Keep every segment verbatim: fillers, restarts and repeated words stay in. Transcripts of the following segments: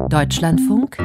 Deutschlandfunk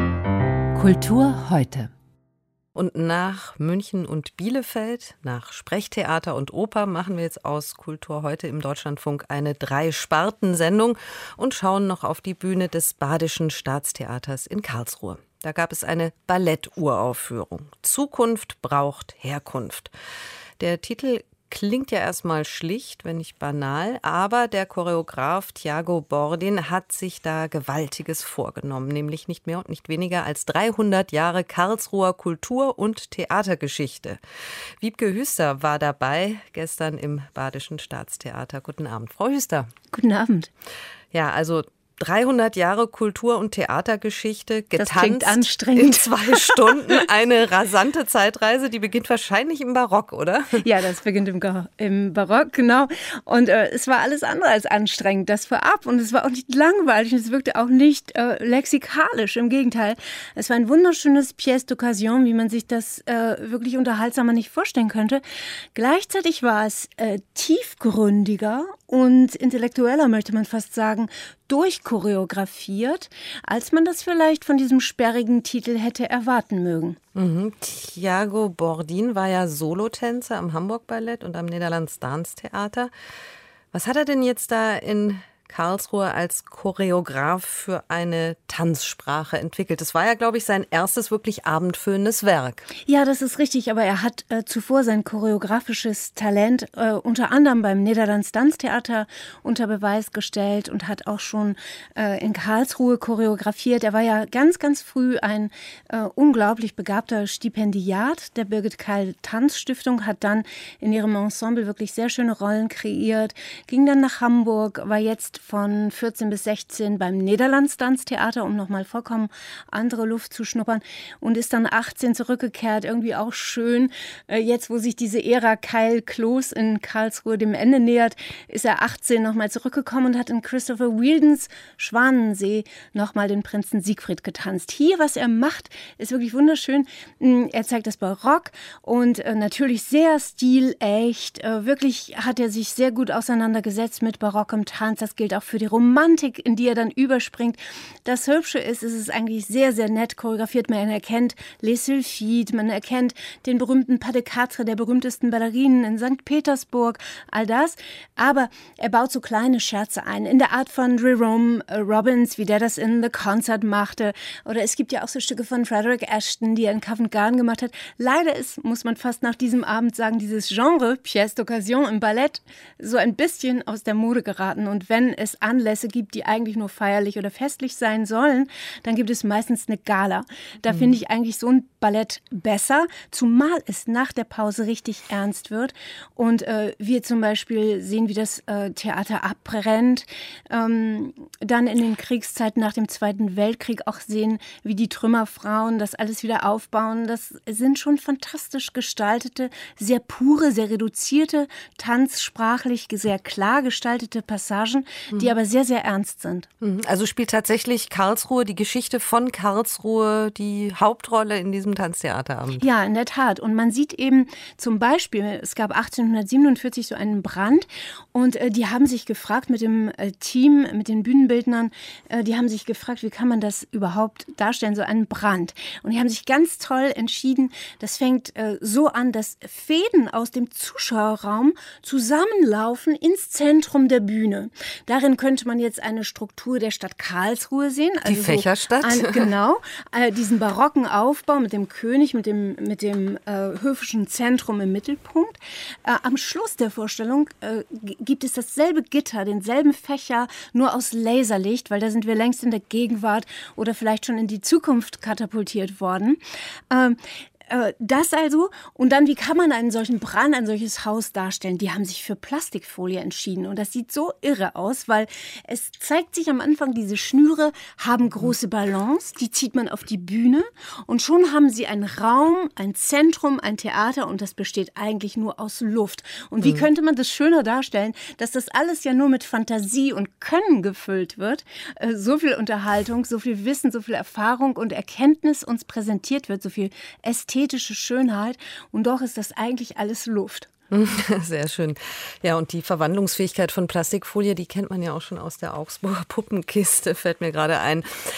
Kultur heute. Und nach München und Bielefeld, nach Sprechtheater und Oper, machen wir jetzt aus Kultur heute im Deutschlandfunk eine Drei-Sparten-Sendung und schauen noch auf die Bühne des Badischen Staatstheaters in Karlsruhe. Da gab es eine Ballett-Uraufführung. Zukunft braucht Herkunft. Der Titel klingt ja erstmal schlicht, wenn nicht banal, aber der Choreograf Thiago Bordin hat sich da Gewaltiges vorgenommen, nämlich nicht mehr und nicht weniger als dreihundert Jahre Karlsruher Kultur- und Theatergeschichte. Wiebke Hüster war dabei, gestern im Badischen Staatstheater. Guten Abend, Frau Hüster. Guten Abend. Ja, also dreihundert Jahre Kultur- und Theatergeschichte, getanzt das klingt anstrengend. In zwei Stunden. Eine rasante Zeitreise, die beginnt wahrscheinlich im Barock, oder? Ja, das beginnt im, im Barock, genau. Und äh, es war alles andere als anstrengend, das vorab. Und es war auch nicht langweilig und es wirkte auch nicht äh, lexikalisch. Im Gegenteil, es war ein wunderschönes Pièce d'occasion, wie man sich das äh, wirklich unterhaltsamer nicht vorstellen könnte. Gleichzeitig war es äh, tiefgründiger und intellektueller, möchte man fast sagen, durchchoreografiert, als man das vielleicht von diesem sperrigen Titel hätte erwarten mögen. Mhm. Thiago Bordin war ja Solotänzer am Hamburg Ballett und am Nederlands Dance Theater. Was hat er denn jetzt da in Karlsruhe als Choreograf für eine Tanzsprache entwickelt? Das war ja, glaube ich, sein erstes wirklich abendfüllendes Werk. Ja, das ist richtig, aber er hat äh, zuvor sein choreografisches Talent äh, unter anderem beim Nederlands Dance Theater unter Beweis gestellt und hat auch schon äh, in Karlsruhe choreografiert. Er war ja ganz, ganz früh ein äh, unglaublich begabter Stipendiat der Birgit Keil Tanzstiftung, hat dann in ihrem Ensemble wirklich sehr schöne Rollen kreiert, ging dann nach Hamburg, war jetzt von vierzehn bis sechzehn beim Nederlands Dance Theater, um nochmal vollkommen andere Luft zu schnuppern, und ist dann achtzehn zurückgekehrt, irgendwie auch schön. Jetzt, wo sich diese Ära Keil-Kloß in Karlsruhe dem Ende nähert, ist er achtzehn nochmal zurückgekommen und hat in Christopher Wheeldons Schwanensee nochmal den Prinzen Siegfried getanzt. Hier, was er macht, ist wirklich wunderschön. Er zeigt das Barock und natürlich sehr stilecht. Wirklich hat er sich sehr gut auseinandergesetzt mit barockem Tanz. Das gilt auch für die Romantik, in die er dann überspringt. Das Hübsche ist, es ist eigentlich sehr, sehr nett choreografiert. Man erkennt Les Sylphides, man erkennt den berühmten Pas de Quatre, der berühmtesten Ballerinen in Sankt Petersburg, all das. Aber er baut so kleine Scherze ein, in der Art von Jerome Robbins, wie der das in The Concert machte. Oder es gibt ja auch so Stücke von Frederick Ashton, die er in Covent Garden gemacht hat. Leider ist, muss man fast nach diesem Abend sagen, dieses Genre, Pièce d'occasion im Ballett, so ein bisschen aus der Mode geraten. Und wenn es Anlässe gibt, die eigentlich nur feierlich oder festlich sein sollen, dann gibt es meistens eine Gala. Da mhm. finde ich eigentlich so ein Ballett besser, zumal es nach der Pause richtig ernst wird und äh, wir zum Beispiel sehen, wie das äh, Theater abbrennt, ähm, dann in den Kriegszeiten nach dem Zweiten Weltkrieg auch sehen, wie die Trümmerfrauen das alles wieder aufbauen. Das sind schon fantastisch gestaltete, sehr pure, sehr reduzierte, tanzsprachlich sehr klar gestaltete Passagen, die mhm. aber sehr, sehr ernst sind. Also spielt tatsächlich Karlsruhe, die Geschichte von Karlsruhe, die Hauptrolle in diesem Tanztheaterabend? Ja, in der Tat. Und man sieht eben zum Beispiel, es gab achtzehnhundertsiebenundvierzig so einen Brand und äh, die haben sich gefragt mit dem äh, Team, mit den Bühnenbildnern, äh, die haben sich gefragt, wie kann man das überhaupt darstellen, so einen Brand. Und die haben sich ganz toll entschieden, das fängt äh, so an, dass Fäden aus dem Zuschauerraum zusammenlaufen ins Zentrum der Bühne. Darin könnte man jetzt eine Struktur der Stadt Karlsruhe sehen. Also die Fächerstadt? So ein, genau, äh, diesen barocken Aufbau mit dem König, mit dem, mit dem äh, höfischen Zentrum im Mittelpunkt. Äh, am Schluss der Vorstellung äh, gibt es dasselbe Gitter, denselben Fächer, nur aus Laserlicht, weil da sind wir längst in der Gegenwart oder vielleicht schon in die Zukunft katapultiert worden. Ähm, Das also, und dann, wie kann man einen solchen Brand, ein solches Haus darstellen? Die haben sich für Plastikfolie entschieden und das sieht so irre aus, weil es zeigt sich am Anfang, diese Schnüre haben große Ballons, die zieht man auf die Bühne und schon haben sie einen Raum, ein Zentrum, ein Theater und das besteht eigentlich nur aus Luft. Und wie mhm. könnte man das schöner darstellen, dass das alles ja nur mit Fantasie und Können gefüllt wird, so viel Unterhaltung, so viel Wissen, so viel Erfahrung und Erkenntnis uns präsentiert wird, so viel Ästhetik, ästhetische Schönheit und doch ist das eigentlich alles Luft. Sehr schön. Ja, und die Verwandlungsfähigkeit von Plastikfolie, die kennt man ja auch schon aus der Augsburger Puppenkiste, fällt mir gerade ein.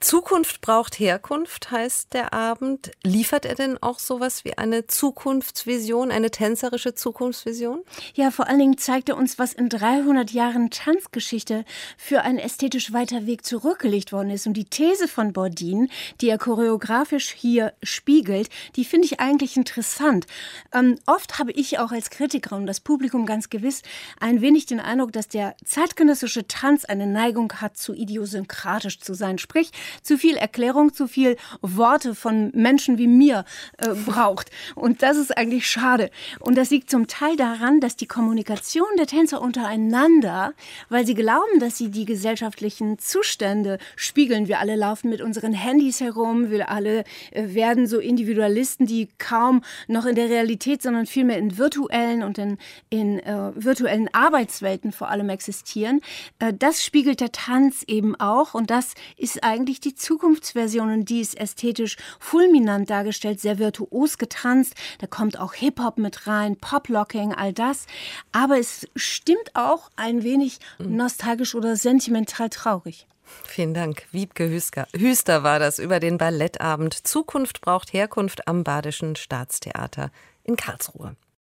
Zukunft braucht Herkunft, heißt der Abend. Liefert er denn auch sowas wie eine Zukunftsvision, eine tänzerische Zukunftsvision? Ja, vor allen Dingen zeigt er uns, was in dreihundert Jahren Tanzgeschichte für ein ästhetisch weiter Weg zurückgelegt worden ist. Und die These von Bourdin, die er choreografisch hier spiegelt, die finde ich eigentlich interessant. Ähm, oft habe ich auch als Kritikerin und das Publikum ganz gewiss ein wenig den Eindruck, dass der zeitgenössische Tanz eine Neigung hat, zu idiosynkratisch zu sein. Sprich, zu viel Erklärung, zu viel Worte von Menschen wie mir äh, braucht. Und das ist eigentlich schade. Und das liegt zum Teil daran, dass die Kommunikation der Tänzer untereinander, weil sie glauben, dass sie die gesellschaftlichen Zustände spiegeln. Wir alle laufen mit unseren Handys herum, wir alle äh, werden so Individualisten, die kaum noch in der Realität, sondern vielmehr in virtuellen und in, in äh, virtuellen Arbeitswelten vor allem existieren. Äh, das spiegelt der Tanz eben auch und das ist eigentlich die Zukunftsversion und die ist ästhetisch fulminant dargestellt, sehr virtuos getanzt. Da kommt auch Hip-Hop mit rein, Pop-Locking, all das. Aber es stimmt auch ein wenig nostalgisch oder sentimental traurig. Vielen Dank. Wiebke Hüster war das über den Ballettabend Zukunft braucht Herkunft am Badischen Staatstheater in Karlsruhe.